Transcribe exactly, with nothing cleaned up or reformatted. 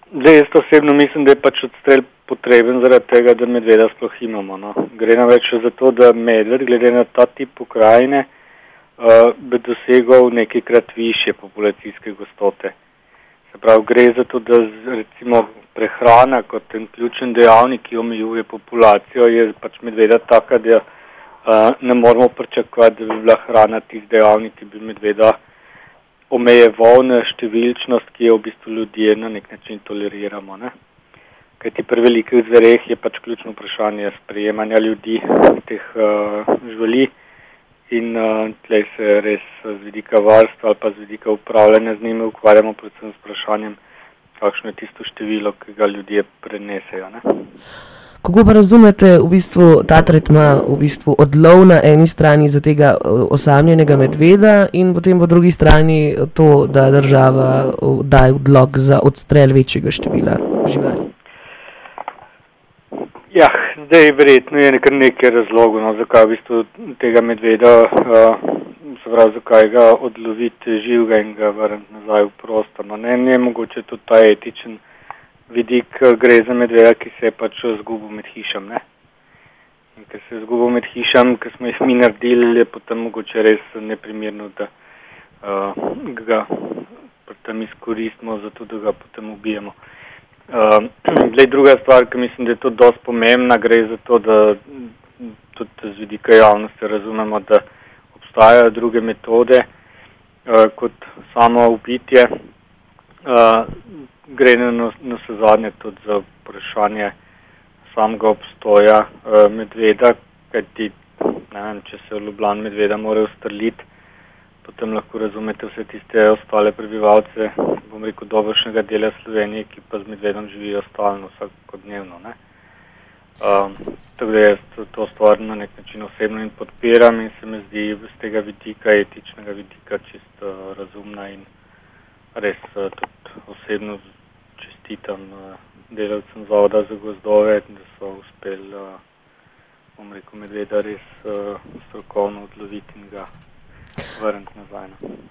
Zdaj, jaz osebno mislim, da je pač odstrel potreben zaradi tega, da medveda sploh imamo. No. Gre namreč za to, da medved, glede na ta tip pokrajine, uh, bi dosegal nekajkrat više populacijske gostote. Se pravi, gre za to, da recimo prehrana kot ten ključen dejavnik, ki omejuje populacijo, je pač medveda taka, da uh, ne moramo pričakovati, da bi bila hrana tih dejavnik, ki bi medveda omejeval na številčnost, ki jo v bistvu ljudje na nek način toleriramo. Ne? Kajti pri velikih zvereh je pač ključno vprašanje sprejemanja ljudi, teh uh, živali in uh, tlej se res z vidika varstva ali pa z vidika upravljanja z njimi ukvarjamo predvsem z vprašanjem, kakšno je tisto število, ki ga ljudje prenesejo. Ne? Kako pa razumete v bistvu ta tretma, v bistvu odlov na eni strani za tega osamljenega medveda in potem po drugi strani to, da država daje odlog za odstrel večjega števila živali? Ja, zdaj verjetno je kar nekaj razlogov, no, zakaj v bistvu tega medveda, uh, se pravi, zakaj ga odloviti živega in ga vrniti nazaj v prostor. No, ne, ne mogoče tudi ta etičen vidik, gre za medveda, ki se je pač zgubil med hišam, ne. In ker se je zgubil med hišam, ker smo jih mi naredili, je potem mogoče res neprimerno, da uh, ga potem izkoristimo, zato da ga potem ubijemo. Uh, zdaj, druga stvar, ki mislim, da je to dosti pomembna, gre za to, da tudi z vidika javnosti razumemo, da obstajajo druge metode uh, kot samo ubitje. Uh, gre na vsezadnje tudi za vprašanje samega obstoja uh, medveda, kajti, ne vem, če se v Ljubljani medveda mora ustreliti, potem lahko razumete vse tiste ostale prebivalce, bom rekel, dobršnega dela Slovenije, ki pa z medvedom živijo stalno, vsakodnevno, ne. Um, tako da jaz to stvar na nek način osebno in podpiram in se mi zdi z tega vidika, etičnega vidika, čisto uh, razumna in res uh, tudi osebno čestitam uh, delavcem Zavoda za gozdove, da so uspeli, uh, bom rekel, medveda res uh, strokovno odloviti in ga vrniti nazaj.